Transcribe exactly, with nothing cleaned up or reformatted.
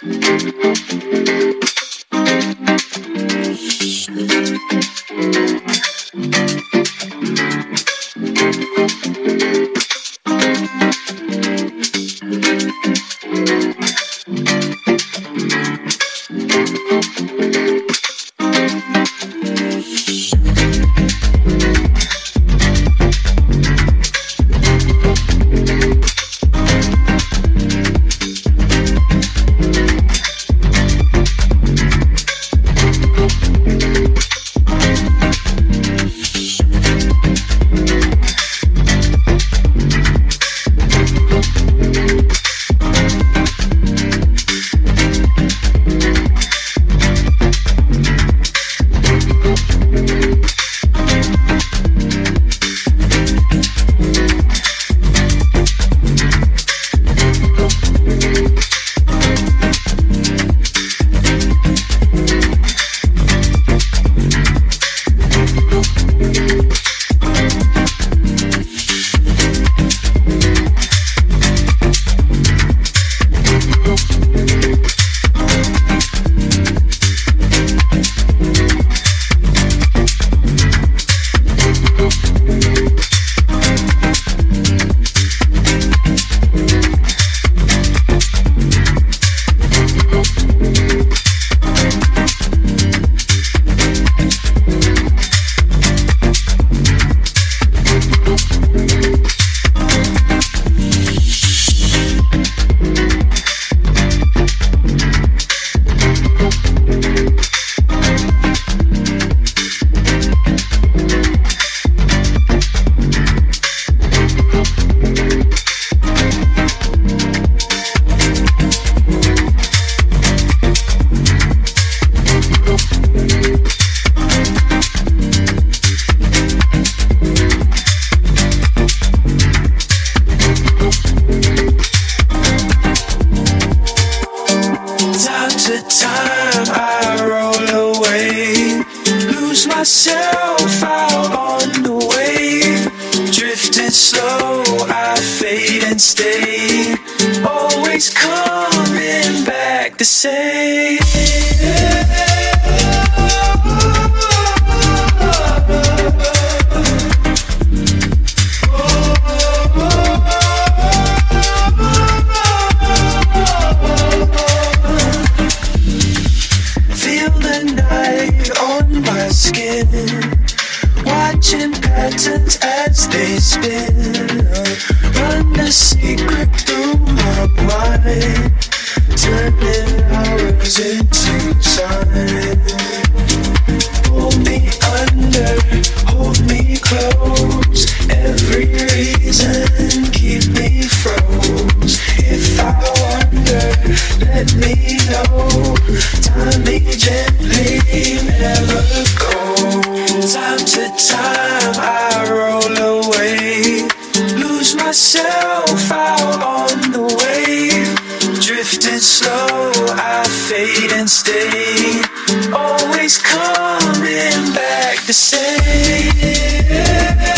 myself out on the wave, drifting slow, I fade and stay, always coming back the same. Watching patterns as they spin, run the secret through my mind, turning hours into sun. Pull me under, hold me close, every reason keep me froze. If I wonder, let me know, tie me gently, never go. Time to time I roll away, lose myself out on the wave, drifting slow, I fade and stay, always coming back the same.